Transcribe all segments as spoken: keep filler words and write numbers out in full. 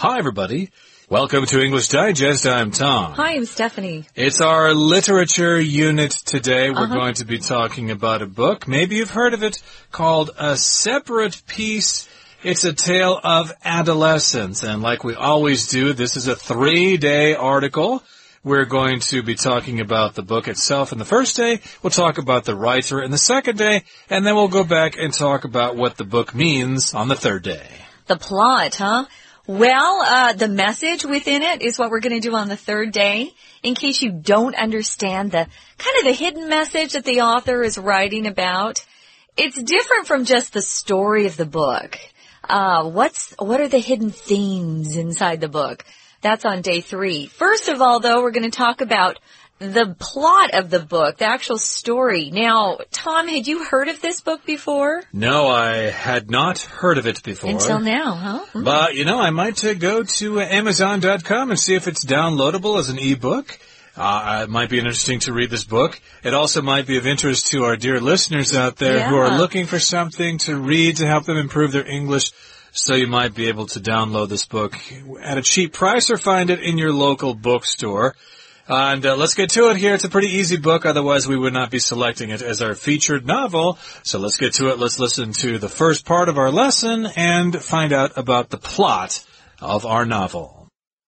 Hi, everybody. Welcome to English Digest. I'm Tom. Hi, I'm Stephanie. It's our literature unit today. We're Uh-huh. going to be talking about a book. Maybe you've heard of it, called A Separate Peace. It's a tale of adolescence. And like we always do, this is a three-day article. We're going to be talking about the book itself in the first day. We'll talk about the writer in the second day. And then we'll go back and talk about what the book means on the third day. The plot, huh? Well, uh, the message within it is what we're going to do on the third day. In case you don't understand the kind of the hidden message that the author is writing about, it's different from just the story of the book. Uh, what's, what are the hidden themes inside the book? That's on day three. First of all, though, we're going to talk about the plot of the book, the actual story. Now, Tom, had you heard of this book before? No, I had not heard of it before. Until now, huh? Mm. But, you know, I might uh, go to uh, Amazon dot com and see if it's downloadable as an ebook. Uh, it might be interesting to read this book. It also might be of interest to our dear listeners out there Yeah. who are looking for something to read to help them improve their English. So you might be able to download this book at a cheap price or find it in your local bookstore. And uh, let's get to it here. It's a pretty easy book. Otherwise, we would not be selecting it as our featured novel. So let's get to it. Let's listen to the first part of our lesson and find out about the plot of our novel.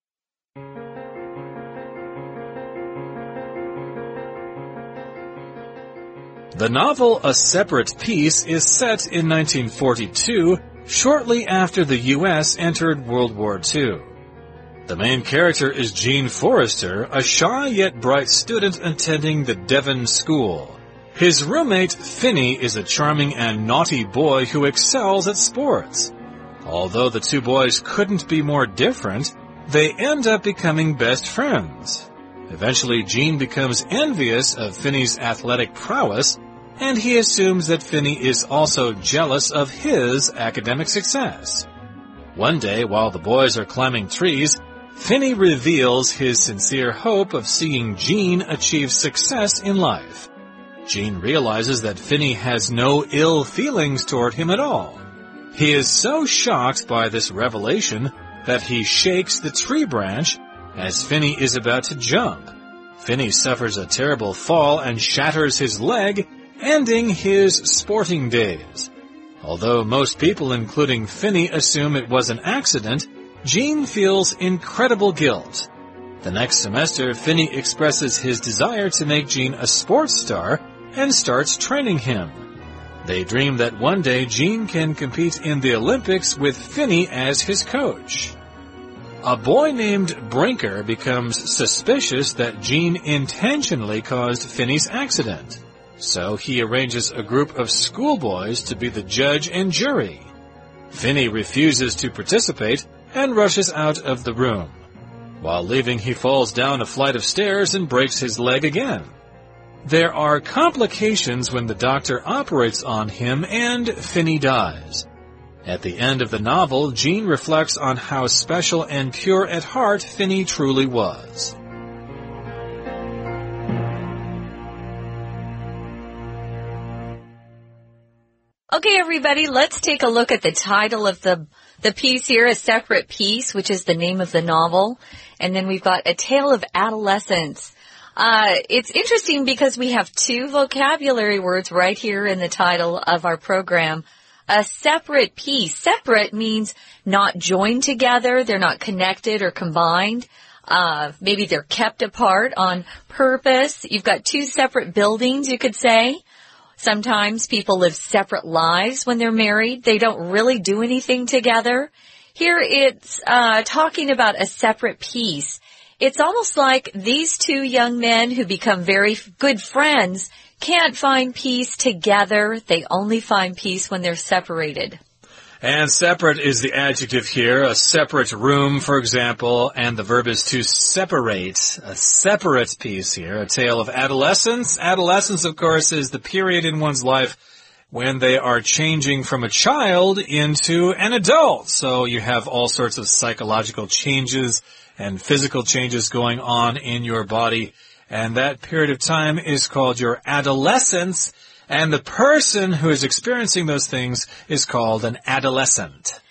The novel A Separate Peace is set in nineteen forty-two, shortly after the U S entered World War Two. The main character is Gene Forrester, a shy yet bright student attending the Devon School. His roommate, Finney, is a charming and naughty boy who excels at sports. Although the two boys couldn't be more different, they end up becoming best friends. Eventually, Gene becomes envious of Finney's athletic prowess, and he assumes that Finney is also jealous of his academic success. One day, while the boys are climbing trees, Finney reveals his sincere hope of seeing Gene achieve success in life. Gene realizes that Finney has no ill feelings toward him at all. He is so shocked by this revelation that he shakes the tree branch as Finney is about to jump. Finney suffers a terrible fall and shatters his leg, ending his sporting days. Although most people, including Finney, assume it was an accident, Gene feels incredible guilt. The next semester, Finney expresses his desire to make Gene a sports star and starts training him. They dream that one day Gene can compete in the Olympics with Finney as his coach. A boy named Brinker becomes suspicious that Gene intentionally caused Finney's accident. So he arranges a group of schoolboys to be the judge and jury. Finney refuses to participate and rushes out of the room. While leaving, he falls down a flight of stairs and breaks his leg again. There are complications when the doctor operates on him and Finney dies. At the end of the novel, Gene reflects on how special and pure at heart Finney truly was. Okay, everybody, let's take a look at the title of the the piece here, A Separate Peace, which is the name of the novel. And then we've got A Tale of Adolescence. Uh, it's interesting because we have two vocabulary words right here in the title of our program. A separate peace. Separate means not joined together. They're not connected or combined. Uh, maybe they're kept apart on purpose. You've got two separate buildings, you could say. Sometimes people live separate lives when they're married. They don't really do anything together. Here it's uh, talking about a separate peace. It's almost like these two young men who become very good friends can't find peace together. They only find peace when they're separated. And separate is the adjective here, a separate room, for example, and the verb is to separate, a separate piece here, a tale of adolescence. Adolescence, of course, is the period in one's life when they are changing from a child into an adult. So you have all sorts of psychological changes and physical changes going on in your body, and that period of time is called your adolescence. And the person who is experiencing those things is called an adolescent.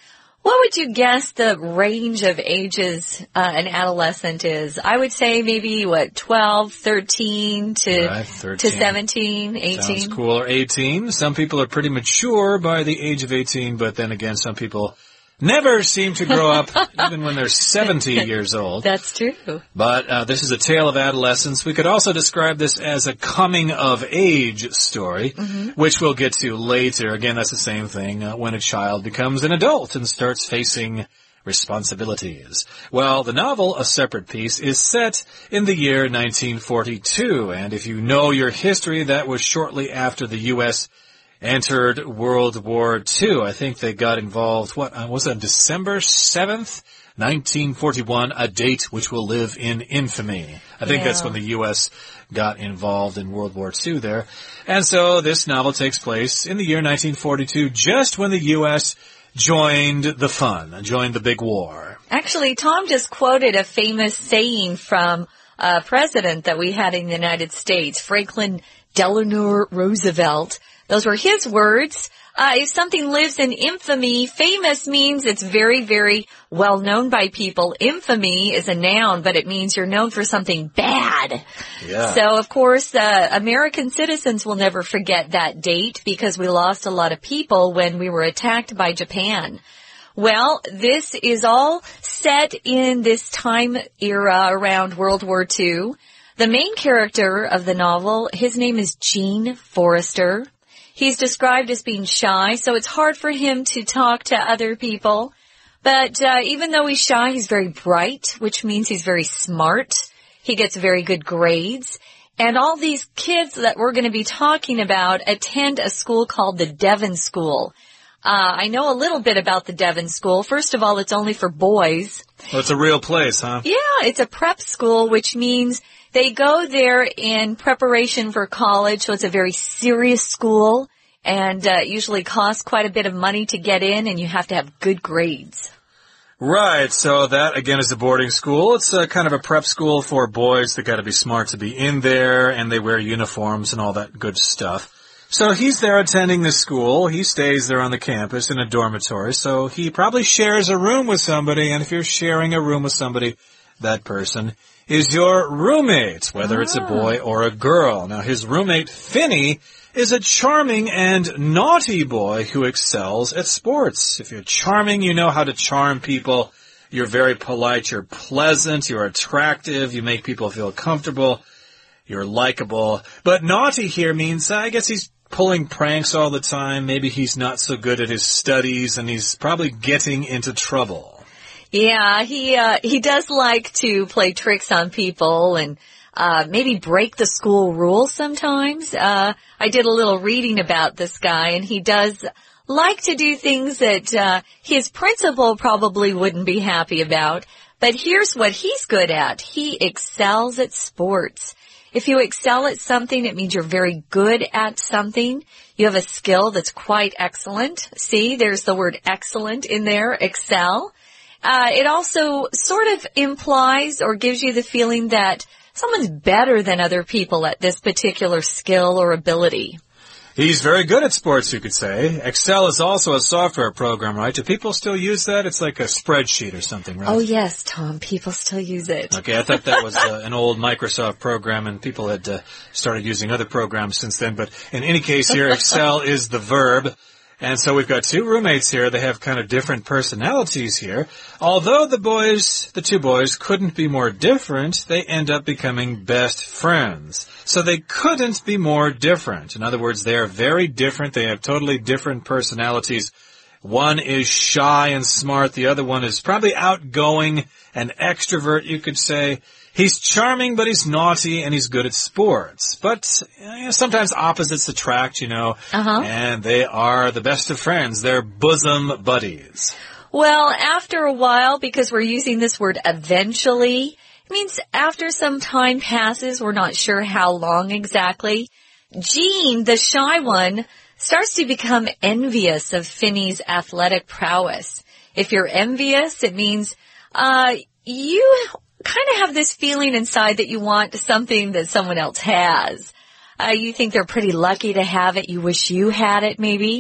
What would you guess the range of ages uh, an adolescent is? I would say maybe, what, twelve, thirteen to right, thirteen. to seventeen, eighteen? Sounds cool. Or eighteen. Some people are pretty mature by the age of eighteen, but then again, some people never seem to grow up, even when they're seventy years old. That's true. But uh, this is a tale of adolescence. We could also describe this as a coming-of-age story, mm-hmm. which we'll get to later. Again, that's the same thing uh, when a child becomes an adult and starts facing responsibilities. Well, the novel, A Separate Peace, is set in the year nineteen forty-two, and if you know your history, that was shortly after the U S entered World War Two. I think they got involved, what, uh, was it December seventh, nineteen forty-one, a date which will live in infamy. I think yeah. that's when the U S got involved in World War Two there. And so this novel takes place in the year nineteen forty-two, just when the U S joined the fun, joined the big war. Actually, Tom just quoted a famous saying from a president that we had in the United States, Franklin Delano Roosevelt. Those were his words. Uh, if something lives in infamy, famous means it's very, very well known by people. Infamy is a noun, but it means you're known for something bad. Yeah. So, of course, uh, American citizens will never forget that date because we lost a lot of people when we were attacked by Japan. Well, this is all set in this time era around World War Two. The main character of the novel, his name is Gene Forrester. He's described as being shy, so it's hard for him to talk to other people. But uh, even though he's shy, he's very bright, which means he's very smart. He gets very good grades. And all these kids that we're going to be talking about attend a school called the Devon School. Uh, I know a little bit about the Devon School. First of all, it's only for boys. Well, it's a real place, huh? Yeah, it's a prep school, which means they go there in preparation for college, so it's a very serious school, and uh, usually costs quite a bit of money to get in, and you have to have good grades. Right, so that, again, is a boarding school. It's a kind of a prep school for boys that got to be smart to be in there, and they wear uniforms and all that good stuff. So he's there attending this school. He stays there on the campus in a dormitory, so he probably shares a room with somebody, and if you're sharing a room with somebody, that person is your roommate, whether it's a boy or a girl. Now, his roommate, Finney, is a charming and naughty boy who excels at sports. If you're charming, you know how to charm people. You're very polite, you're pleasant, you're attractive, you make people feel comfortable, you're likable. But naughty here means, I guess he's pulling pranks all the time. Maybe he's not so good at his studies, and he's probably getting into trouble. Yeah, he uh he does like to play tricks on people and uh maybe break the school rules sometimes. Uh I did a little reading about this guy, and he does like to do things that uh his principal probably wouldn't be happy about. But here's what he's good at. He excels at sports. If you excel at something, it means you're very good at something. You have a skill that's quite excellent. See, there's the word excellent in there, excel. Uh, it also sort of implies or gives you the feeling that someone's better than other people at this particular skill or ability. He's very good at sports, you could say. Excel is also a software program, right? Do people still use that? It's like a spreadsheet or something, right? Oh, yes, Tom. People still use it. Okay, I thought that was uh, an old Microsoft program, and people had uh, started using other programs since then. But in any case here, Excel is the verb. And so we've got two roommates here. They have kind of different personalities here. Although the boys, the two boys, couldn't be more different, they end up becoming best friends. So they couldn't be more different. In other words, they are very different. They have totally different personalities. One is shy and smart. The other one is probably outgoing and extrovert, you could say. He's charming, but he's naughty, and he's good at sports. But you know, sometimes opposites attract, you know, uh-huh. and they are the best of friends. They're bosom buddies. Well, after a while, because we're using this word eventually, it means after some time passes, we're not sure how long exactly, Gene, the shy one, starts to become envious of Finney's athletic prowess. If you're envious, it means uh you kind of have this feeling inside that you want something that someone else has. Uh, you think they're pretty lucky to have it. You wish you had it, maybe.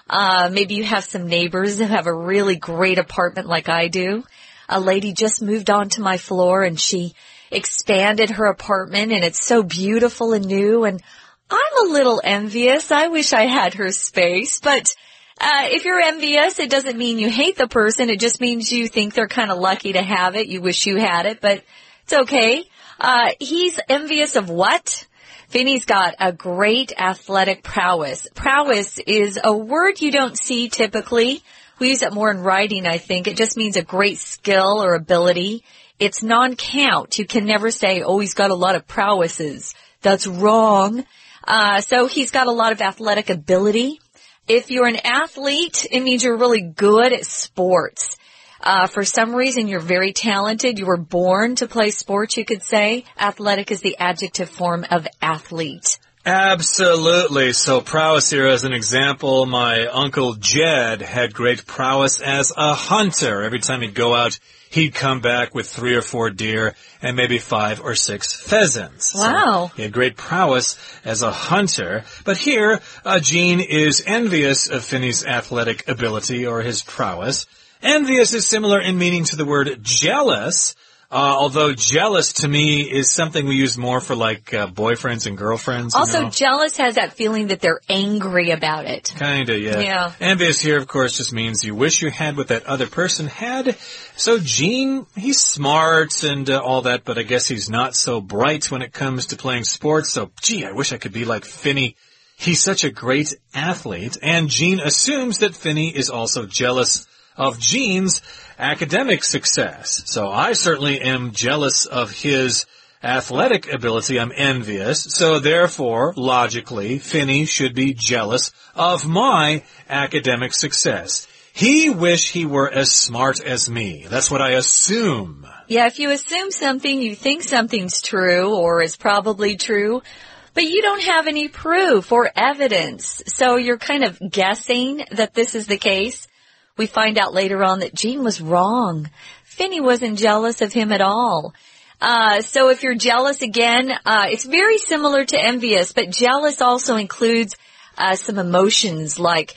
Uh, maybe you have some neighbors who have a really great apartment like I do. A lady just moved onto my floor and she expanded her apartment and it's so beautiful and new, and I'm a little envious. I wish I had her space, but uh, if you're envious, it doesn't mean you hate the person. It just means you think they're kind of lucky to have it. You wish you had it, but it's okay. Uh, he's envious of what? Finney's got a great athletic prowess. Prowess is a word you don't see typically. We use it more in writing, I think. It just means a great skill or ability. It's non-count. You can never say, oh, he's got a lot of prowesses. That's wrong. Uh, so he's got a lot of athletic ability. If you're an athlete, it means you're really good at sports. Uh, for some reason, you're very talented. You were born to play sports, you could say. Athletic is the adjective form of athlete. Absolutely. So prowess here as an example, my Uncle Jed had great prowess as a hunter. Every time he'd go out, he'd come back with three or four deer and maybe five or six pheasants. Wow. So he had great prowess as a hunter. But here, uh, Jean is envious of Finney's athletic ability or his prowess. Envious is similar in meaning to the word jealous. Uh, although jealous to me is something we use more for like uh, boyfriends and girlfriends. Also, you know? Jealous has that feeling that they're angry about it. Kinda, yeah. Yeah. Envious here, of course, just means you wish you had what that other person had. So Gene, he's smart and uh, all that, but I guess he's not so bright when it comes to playing sports. So, gee, I wish I could be like Finney. He's such a great athlete. And Gene assumes that Finney is also jealous of Gene's academic success. So I certainly am jealous of his athletic ability. I'm envious. So therefore, logically, Finney should be jealous of my academic success. He wish he were as smart as me. That's what I assume. Yeah, if you assume something, you think something's true or is probably true, but you don't have any proof or evidence. So you're kind of guessing that this is the case. We find out later on that Gene was wrong. Finney wasn't jealous of him at all. Uh, so if you're jealous again, uh, it's very similar to envious, but jealous also includes uh, some emotions like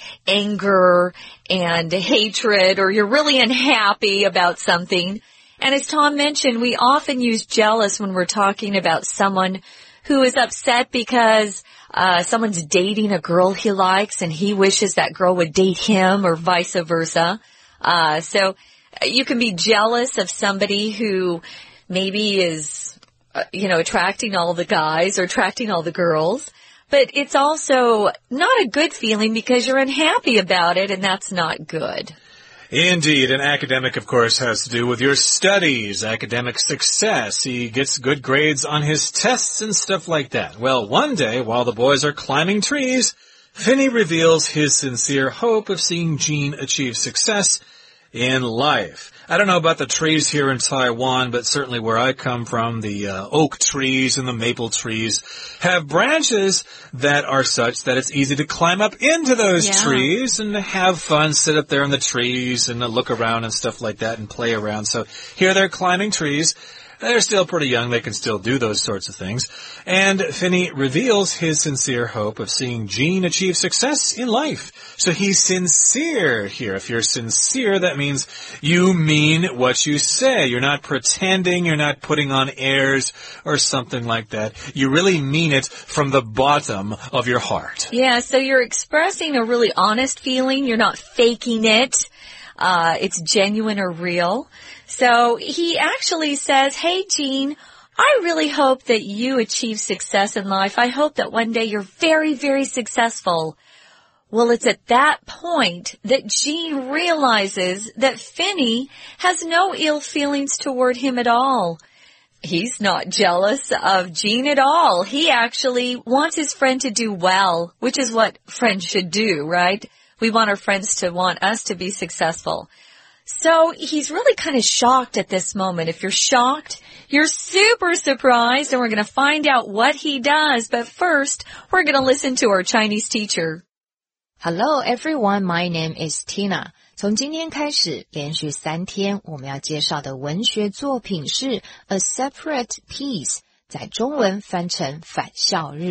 anger and hatred, or you're really unhappy about something. And as Tom mentioned, we often use jealous when we're talking about someone who is upset because Uh, someone's dating a girl he likes and he wishes that girl would date him, or vice versa. Uh, so you can be jealous of somebody who maybe is, uh, you know, attracting all the guys or attracting all the girls. But it's also not a good feeling because you're unhappy about it, and that's not good. Indeed. An academic, of course, has to do with your studies, academic success. He gets good grades on his tests and stuff like that. Well, one day, while the boys are climbing trees, Finney reveals his sincere hope of seeing Gene achieve success in life. I don't know about the trees here in Taiwan, but certainly where I come from, the uh, oak trees and the maple trees have branches that are such that it's easy to climb up into those yeah. trees and have fun, sit up there in the trees and uh, look around and stuff like that and play around. So here they're climbing trees. They're still pretty young. They can still do those sorts of things. And Finney reveals his sincere hope of seeing Gene achieve success in life. So he's sincere here. If you're sincere, that means you mean what you say. You're not pretending. You're not putting on airs or something like that. You really mean it from the bottom of your heart. Yeah, so you're expressing a really honest feeling. You're not faking it. Uh, it's genuine or real. So he actually says, hey, Gene, I really hope that you achieve success in life. I hope that one day you're very, very successful. Well, it's at that point that Gene realizes that Finney has no ill feelings toward him at all. He's not jealous of Gene at all. He actually wants his friend to do well, which is what friends should do, right? We want our friends to want us to be successful. So he's really kind of shocked at this moment. If you're shocked, you're super surprised, and we're going to find out what he does. But first, we're going to listen to our Chinese teacher. Hello everyone, my name is Tina. 从今天开始，连续三天我们要介绍的文学作品是 A Separate Piece， 在中文翻成返校日。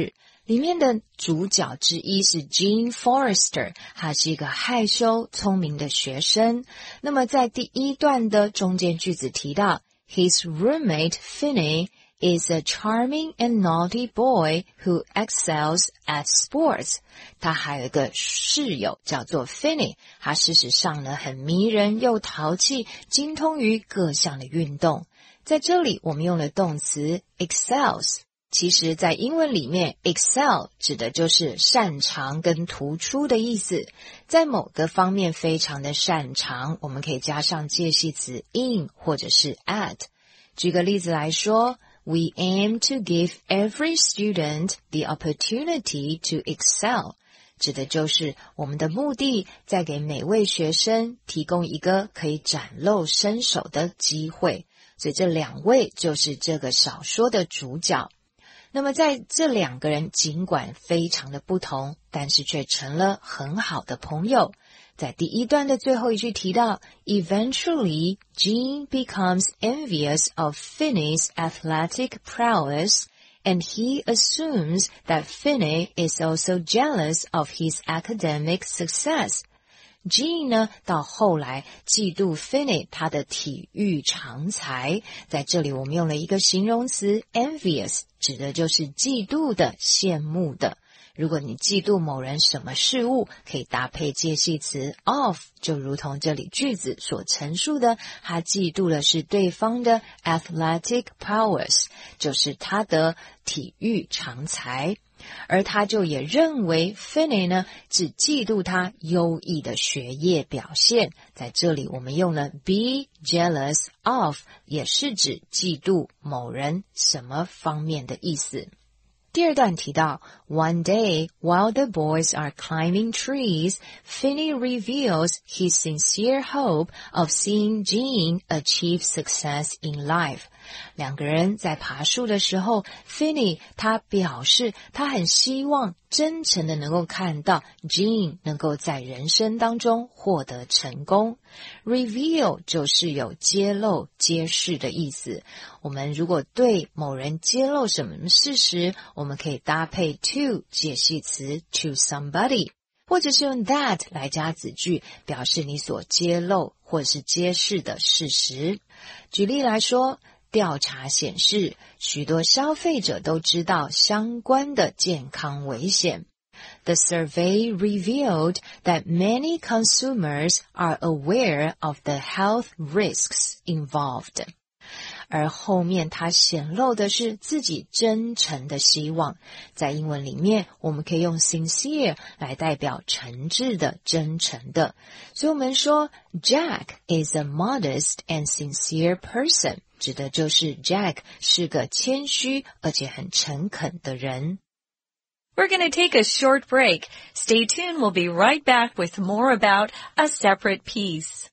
里面的主角之一是 Jean Forrester， 他是一个害羞聪明的学生。那么在第一段的中间句子提到 His roommate Finney is a charming and naughty boy who excels at sports. 他还有一个室友叫做 Finney， 他事实上呢很迷人又淘气，精通于各项的运动。在这里我们用了动词 excels， 其实在英文里面 excel 指的就是擅长跟突出的意思，在某个方面非常的擅长，我们可以加上介系词 in 或者是 at。 举个例子来说，We aim to give every student the opportunity to excel. 指的就是我们的目的在给每位学生提供一个可以展露身手的机会。所以这两位就是这个小说的主角。那么在这两个人尽管非常的不同，但是却成了很好的朋友。在第一段的最后一句提到 Eventually, Jean becomes envious of Finney's athletic prowess, and he assumes that Finney is also jealous of his academic success. Jean 呢，到后来嫉妒 Finney 他的体育长才，在这里我们用了一个形容词 envious， 指的就是嫉妒的、羡慕的。如果你嫉妒某人什么事物，可以搭配介系词 of， 就如同这里句子所陈述的，他嫉妒的是对方的 athletic prowess， 就是他的体育长才。而他就也认为 Finney 呢，只嫉妒他优异的学业表现。在这里我们用了 be jealous of， 也是指嫉妒某人什么方面的意思。第二段提到 One day, while the boys are climbing trees, Finney reveals his sincere hope of seeing Jean achieve success in life. 两个人在爬树的时候 Finney 他表示他很希望真诚的能够看到 Jean 能够在人生当中获得成功。 Reveal 就是有揭露揭示的意思，我们如果对某人揭露什么事实，我们可以搭配 to 介系词 to somebody， 或者是用 that 来加子句，表示你所揭露或是揭示的事实。举例来说，调查显示，许多消费者都知道相关的健康危险。The survey revealed that many consumers are aware of the health risks involved. 而后面它显露的是自己真诚的希望，在英文里面我们可以用 sincere 来代表诚挚的、真诚的。所以我们说 Jack is a modest and sincere person， 指的就是 Jack 是个谦虚而且很诚恳的人。 We're going to take a short break. Stay tuned. We'll be right back with more about A Separate Piece.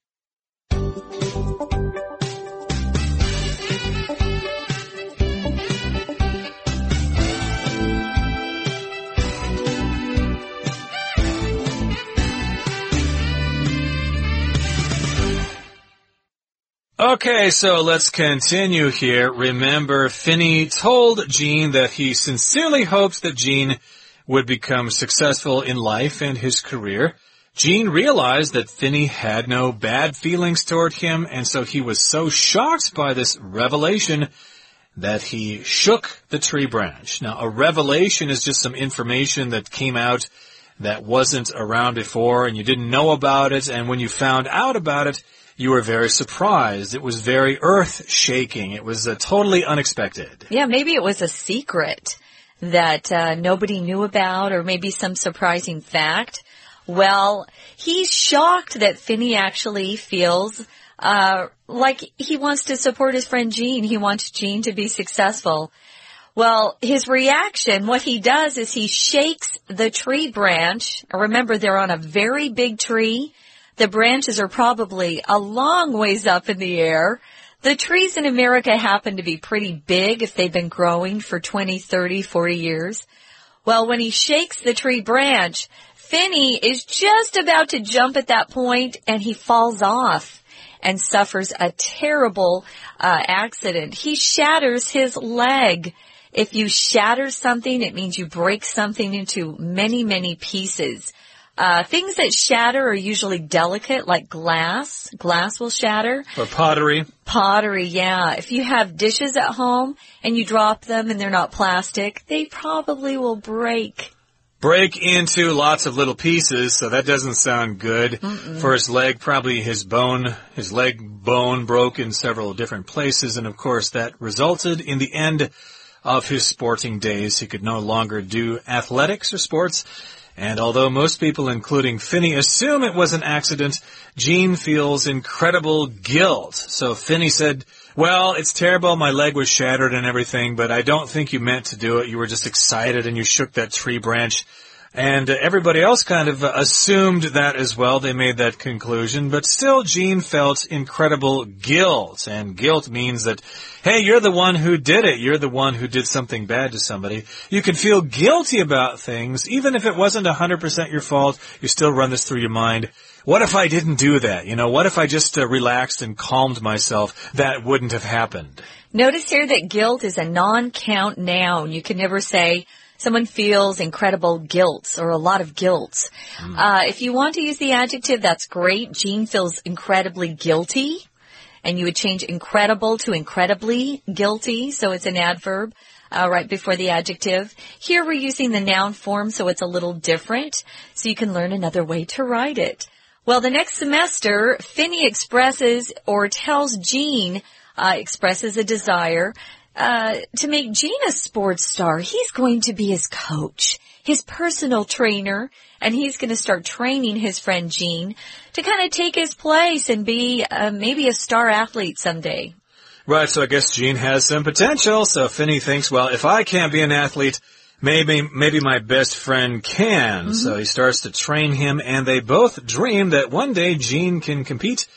Okay, so let's continue here. Remember, Finney told Jean that he sincerely hoped that Jean would become successful in life and his career. Jean realized that Finney had no bad feelings toward him, and so he was so shocked by this revelation that he shook the tree branch. Now, a revelation is just some information that came out that wasn't around before, and you didn't know about it, and when you found out about it, you were very surprised. It was very earth-shaking. It was uh, totally unexpected. Yeah, maybe it was a secret that uh, nobody knew about, or maybe some surprising fact. Well, he's shocked that Finney actually feels uh like he wants to support his friend Jean. He wants Jean to be successful. Well, his reaction, what he does is he shakes the tree branch. Remember, they're on a very big tree. The branches are probably a long ways up in the air. The trees in America happen to be pretty big if they've been growing for twenty, thirty, forty years. Well, when he shakes the tree branch, Finney is just about to jump at that point, and he falls off and suffers a terrible uh, accident. He shatters his leg. If you shatter something, it means you break something into many, many pieces. Uh, things that shatter are usually delicate, like glass. Glass will shatter. Or pottery. Pottery, yeah. If you have dishes at home and you drop them and they're not plastic, they probably will break. Break into lots of little pieces, so that doesn't sound good. Mm-mm. For his leg, probably his bone, his leg bone broke in several different places, and of course that resulted in the end of his sporting days. He could no longer do athletics or sports. And although most people, including Finney, assume it was an accident, Gene feels incredible guilt. So Finney said, well, it's terrible, my leg was shattered and everything, but I don't think you meant to do it. You were just excited and you shook that tree branch. And uh, everybody else kind of uh, assumed that as well. They made that conclusion. But still, Gene felt incredible guilt. And guilt means that, hey, you're the one who did it. You're the one who did something bad to somebody. You can feel guilty about things. Even if it wasn't one hundred percent your fault, you still run this through your mind. What if I didn't do that? You know, what if I just uh, relaxed and calmed myself? That wouldn't have happened. Notice here that guilt is a non-count noun. You can never say, someone feels incredible guilt or a lot of guilt. Mm. Uh, if you want to use the adjective, that's great. Gene feels incredibly guilty. And you would change incredible to incredibly guilty. So it's an adverb uh, right before the adjective. Here we're using the noun form, so it's a little different. So you can learn another way to write it. Well, the next semester, Finney expresses or tells Gene, uh, expresses a desire Uh, to make Gene a sports star. He's going to be his coach, his personal trainer, and he's going to start training his friend Gene to kind of take his place and be uh, maybe a star athlete someday. Right, so I guess Gene has some potential. So Finney thinks, well, if I can't be an athlete, maybe maybe my best friend can. Mm-hmm. So he starts to train him, and they both dream that one day Gene can compete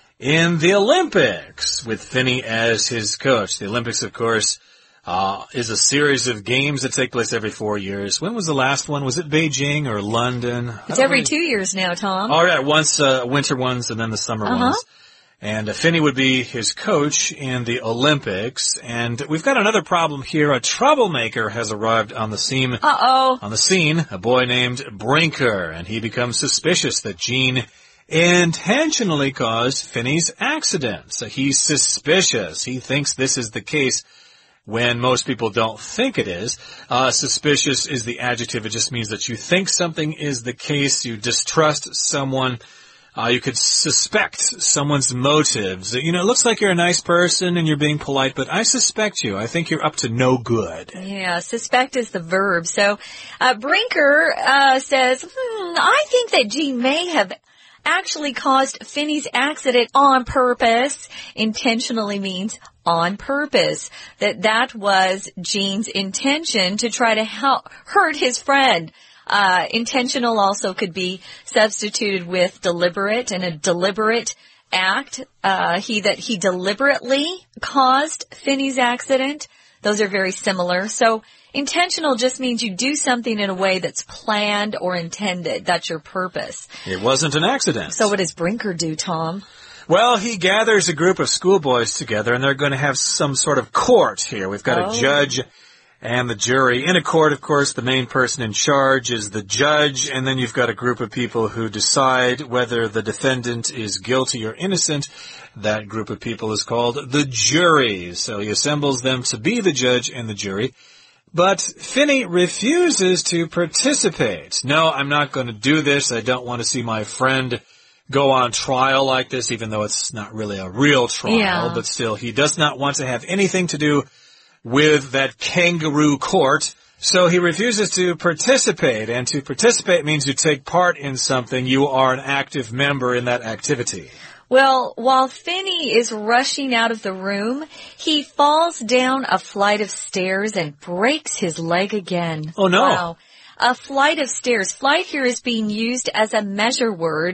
in the Olympics with Finney as his coach. The Olympics, of course, uh, is a series of games that take place every four years. When was the last one? Was it Beijing or London? It's every really... two years now, Tom. All right, once uh, winter ones and then the summer uh-huh. ones. And uh, Finney would be his coach in the Olympics. And we've got another problem here. A troublemaker has arrived on the scene. Uh-oh. On the scene, a boy named Brinker, and he becomes suspicious that Gene intentionally caused Finney's accident. So he's suspicious. He thinks this is the case when most people don't think it is. Uh, suspicious is the adjective. It just means that you think something is the case. You distrust someone. Uh, you could suspect someone's motives. You know, it looks like you're a nice person and you're being polite, but I suspect you. I think you're up to no good. Yeah, suspect is the verb. So, uh, Brinker, uh, says, hmm, I think that Gene may have actually caused Finney's accident on purpose. Intentionally means on purpose. That that was Gene's intention to try to help hurt his friend. Uh, intentional also could be substituted with deliberate, and a deliberate act, uh, he, that he deliberately caused Finney's accident. Those are very similar. So intentional just means you do something in a way that's planned or intended. That's your purpose. It wasn't an accident. So what does Brinker do, Tom? Well, he gathers a group of schoolboys together, and they're going to have some sort of court here. We've got oh. a judge and the jury. In a court, of course, the main person in charge is the judge, and then you've got a group of people who decide whether the defendant is guilty or innocent. That group of people is called the jury. So he assembles them to be the judge and the jury. But Finney refuses to participate. No, I'm not going to do this. I don't want to see my friend go on trial like this, even though it's not really a real trial. Yeah. But still, he does not want to have anything to do with that kangaroo court. So he refuses to participate. And to participate means you take part in something. You are an active member in that activity. Well, while Finney is rushing out of the room, he falls down a flight of stairs and breaks his leg again. Oh, no. Wow. A flight of stairs. Flight here is being used as a measure word,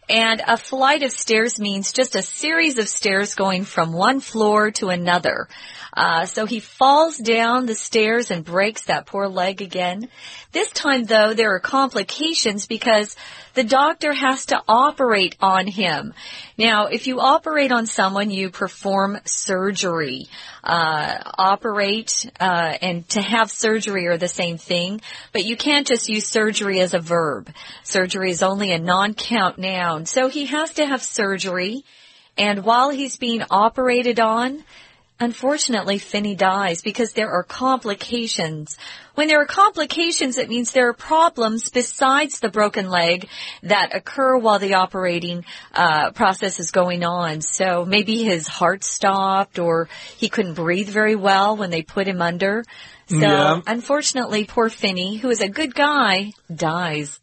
And a flight of stairs means just a series of stairs going from one floor to another. Uh, so he falls down the stairs and breaks that poor leg again. This time, though, there are complications because the doctor has to operate on him. Now, if you operate on someone, you perform surgery. Uh, operate uh, and to have surgery are the same thing, but you can't just use surgery as a verb. Surgery is only a non-count noun. So he has to have surgery, and while he's being operated on, unfortunately, Finney dies because there are complications. When there are complications, it means there are problems besides the broken leg that occur while the operating uh, process is going on. So maybe his heart stopped or he couldn't breathe very well when they put him under. So yeah. Unfortunately, poor Finney, who is a good guy, dies.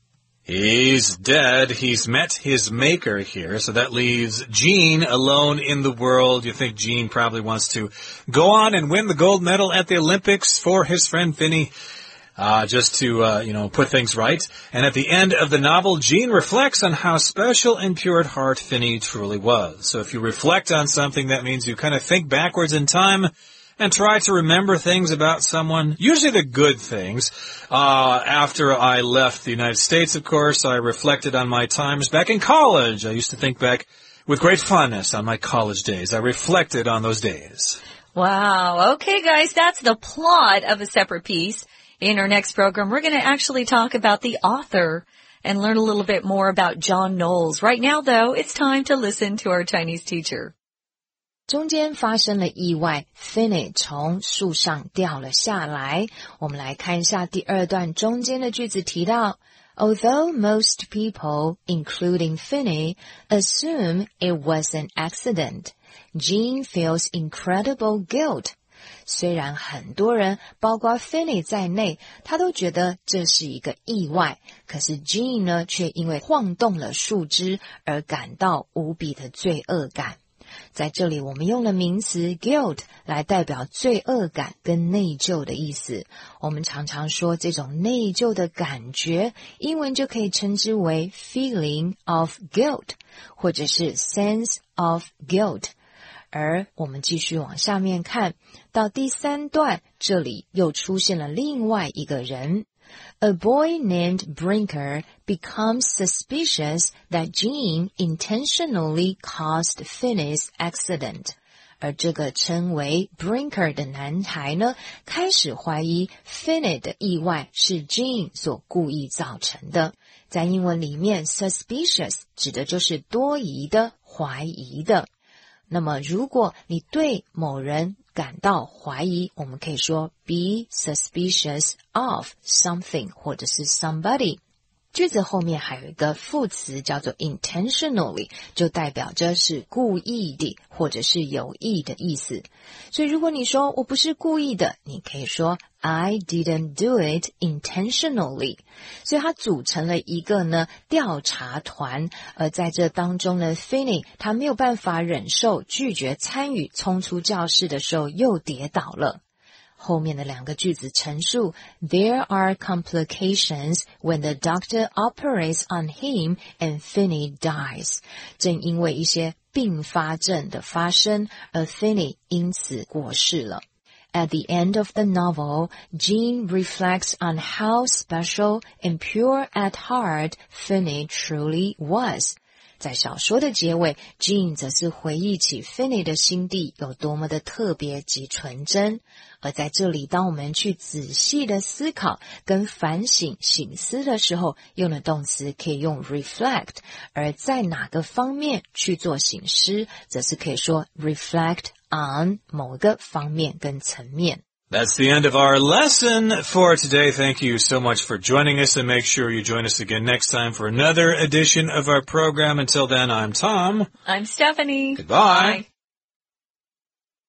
He's dead. He's met his maker here, so that leaves Gene alone in the world. You think Gene probably wants to go on and win the gold medal at the Olympics for his friend Finney, uh, just to, uh, you know, put things right. And at the end of the novel, Gene reflects on how special and pure at heart Finney truly was. So if you reflect on something, that means you kind of think backwards in time and try to remember things about someone, usually the good things. Uh, after I left the United States, of course, I reflected on my times back in college. I used to think back with great fondness on my college days. I reflected on those days. Wow. Okay, guys, that's the plot of A Separate Piece. In our next program, we're going to actually talk about the author and learn a little bit more about John Knowles. Right now, though, it's time to listen to our Chinese teacher. 中间发生了意外 Finney 从树上掉了下来。我们来看一下第二段中间的句子提到 Although most people, including Finney, assume it was an accident, Gene feels incredible guilt. 虽然很多人，包括 Finney 在内，他都觉得这是一个意外，可是 Gene 呢，却因为晃动了树枝而感到无比的罪恶感。在这里我们用了名词 guilt 来代表罪恶感跟内疚的意思。我们常常说这种内疚的感觉，英文就可以称之为 feeling of guilt 或者是 sense of guilt。而我们继续往下面看，到第三段，这里又出现了另外一个人。A boy named Brinker becomes suspicious that Gene intentionally caused Finney's accident. 而这个称为 Brinker 的男孩呢，开始怀疑 Finney 的意外是 Gene 所故意造成的。在英文里面 suspicious 指的就是多疑的、怀疑的。那么如果你对某人感到怀疑，我们可以说 be suspicious of something 或者是 somebody。句子后面还有一个副词叫做 intentionally， 就代表着是故意的或者是有意的意思。所以如果你说我不是故意的，你可以说 I didn't do it intentionally。 所以它组成了一个呢调查团，而在这当中呢 Finney 他没有办法忍受拒绝参与，冲出教室的时候又跌倒了。后面的两个句子陈述 There are complications when the doctor operates on him and Finney dies. 正因为一些并发症的发生，而 Finney 因此过世了。At the end of the novel, Gene reflects on how special and pure at heart Finney truly was. 在小说的结尾 Gene 则是回忆起 Finney 的心地有多么的特别及纯真。而在这里当我们去仔细的思考跟反省省思的时候，用的动词可以用 reflect， 而在哪个方面去做省思，则是可以说 reflect on 某个方面跟层面。 That's the end of our lesson for today. Thank you so much for joining us, and make sure you join us again next time for another edition of our program. Until then, I'm Tom. I'm Stephanie. Goodbye. Bye.